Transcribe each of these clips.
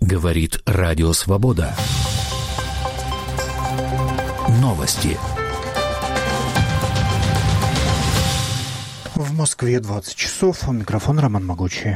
Говорит Радио Свобода. Новости. В Москве 20 часов. У микрофона Роман Могучий.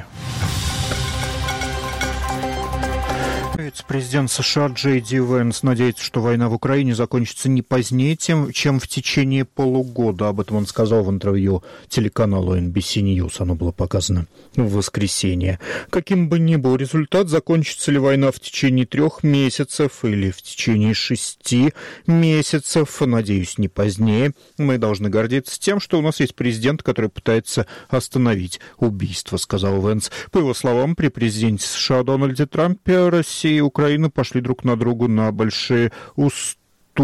Президент США Джей Ди Венс надеется, что война в Украине закончится не позднее, чем в течение полугода. Об этом он сказал в интервью телеканалу NBC News. Оно было показано в воскресенье. Каким бы ни был результат, закончится ли война в течение 3 месяцев или в течение 6 месяцев, надеюсь, не позднее, мы должны гордиться тем, что у нас есть президент, который пытается остановить убийство, сказал Венс. По его словам, при президенте США Дональде Трампе Россия и Украина пошли друг на другу на большие уступки.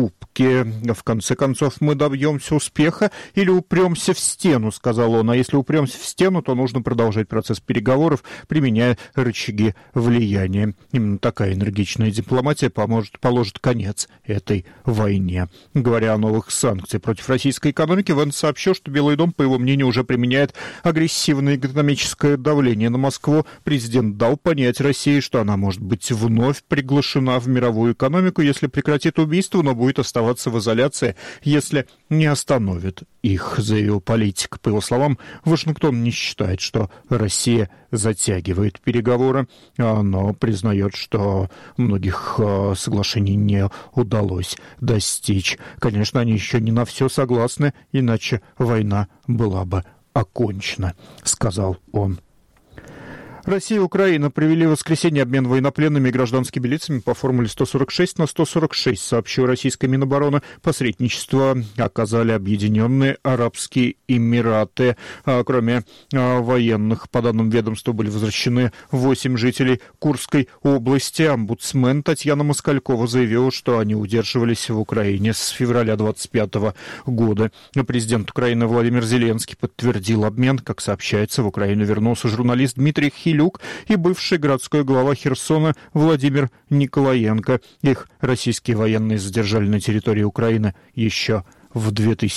В конце концов, мы добьемся успеха или упремся в стену, сказал он. А если упремся в стену, то нужно продолжать процесс переговоров, применяя рычаги влияния. Именно такая энергичная дипломатия положит конец этой войне. Говоря о новых санкциях против российской экономики, Венс сообщил, что Белый дом, по его мнению, уже применяет агрессивное экономическое давление на Москву. Президент дал понять России, что она может быть вновь приглашена в мировую экономику, если прекратит убийство, но будет оставаться в изоляции, если не остановит их, заявил политик. По его словам, Вашингтон не считает, что Россия затягивает переговоры, но признает, что многих соглашений не удалось достичь. Конечно, они еще не на все согласны, иначе война была бы окончена, сказал он. Россия и Украина провели в воскресенье обмен военнопленными и гражданскими лицами по формуле 146 на 146, сообщил российское Минобороны. Посредничество оказали Объединенные Арабские Эмираты. Кроме военных, по данным ведомства, были возвращены 8 жителей Курской области. Омбудсмен Татьяна Москалькова заявила, что они удерживались в Украине с февраля 2025 года. Президент Украины Владимир Зеленский подтвердил обмен. Как сообщается, в Украину вернулся журналист Дмитрий Хилюк и бывший городской глава Херсона Владимир Николаенко. Их российские военные задержали на территории Украины еще в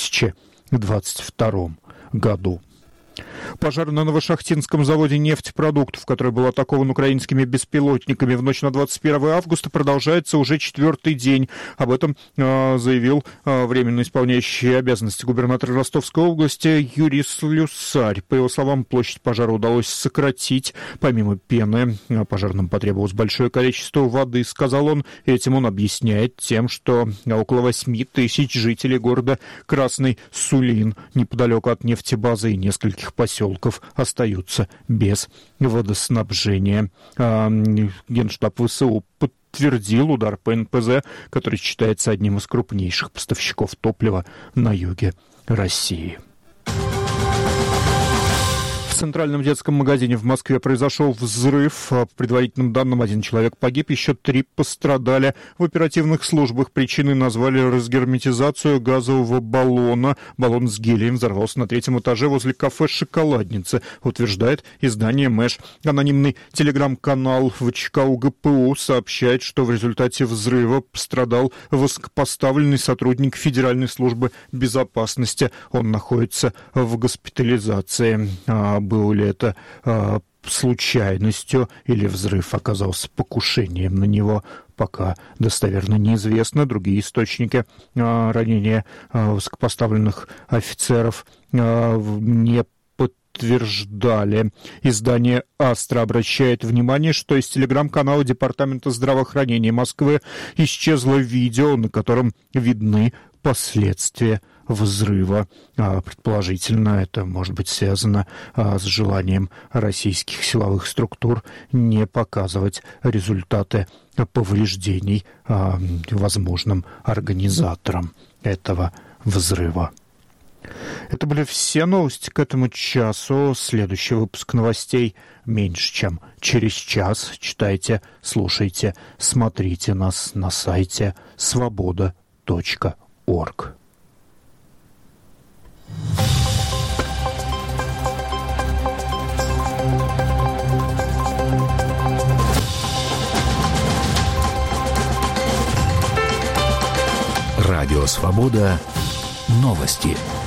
2022 году. Пожар на Новошахтинском заводе нефтепродуктов, который был атакован украинскими беспилотниками в ночь на 21 августа, продолжается уже 4-й день. Об этом заявил временно исполняющий обязанности губернатора Ростовской области Юрий Слюсарь. По его словам, площадь пожара удалось сократить. Помимо пены, пожарным потребовалось большое количество воды, сказал он. Этим он объясняет тем, что около 8 тысяч жителей города Красный Сулин, неподалеку от нефтебазы и нескольких поселков, остаются без водоснабжения. Генштаб ВСУ подтвердил удар по НПЗ, который считается одним из крупнейших поставщиков топлива на юге России. В центральном детском магазине в Москве произошел взрыв. По предварительным данным, 1 человек погиб, еще 3 пострадали. В оперативных службах причиной назвали разгерметизацию газового баллона. Баллон с гелием взорвался на 3-м этаже возле кафе «Шоколадница», утверждает издание «Мэш». Анонимный телеграм-канал ВЧК УГПУ сообщает, что в результате взрыва пострадал высокопоставленный сотрудник Федеральной службы безопасности. Он находится в госпитализации. Было ли это случайностью или взрыв оказался покушением на него, пока достоверно неизвестно. Другие источники ранения высокопоставленных офицеров не подтверждали. Издание «Астра» обращает внимание, что из телеграм-канала Департамента здравоохранения Москвы исчезло видео, на котором видны последствия взрыва. Предположительно, это может быть связано с желанием российских силовых структур не показывать результаты повреждений возможным организаторам этого взрыва. Это были все новости к этому часу. Следующий выпуск новостей меньше, чем через час. Читайте, слушайте, смотрите нас на сайте svoboda.org. Радио «Свобода». Новости.